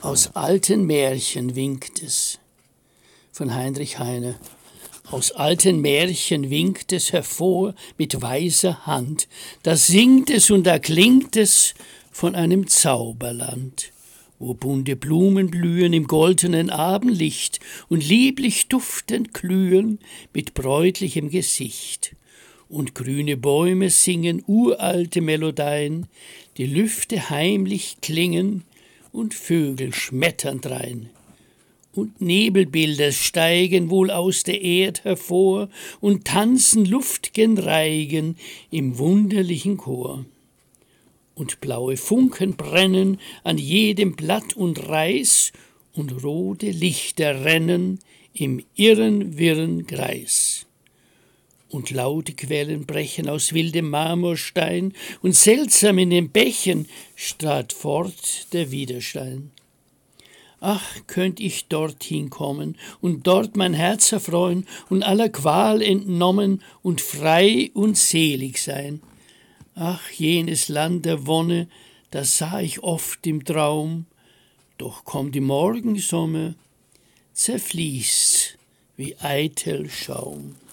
Aus alten Märchen winkt es, von Heinrich Heine. Aus alten Märchen winkt es hervor mit weiser Hand, da singt es und da klingt es von einem Zauberland, wo bunte Blumen blühen im goldenen Abendlicht und lieblich duftend glühen mit bräutlichem Gesicht. Und grüne Bäume singen uralte Melodien, die Lüfte heimlich klingen und Vögel schmettern drein. Und Nebelbilder steigen wohl aus der Erd hervor und tanzen luft'gen Reigen im wunderlichen Chor. Und blaue Funken brennen an jedem Blatt und Reis und rote Lichter rennen im irren, wirren Kreis. Und laute Quellen brechen aus wildem Marmorstein und seltsam in den Bächen strahlt fort der Widerschein. Ach, könnt ich dorthin kommen und dort mein Herz erfreuen und aller Qual entnommen und frei und selig sein. Ach, jenes Land der Wonne, das sah ich oft im Traum, doch kommt die Morgensonne, zerfließt's wie eitel Schaum.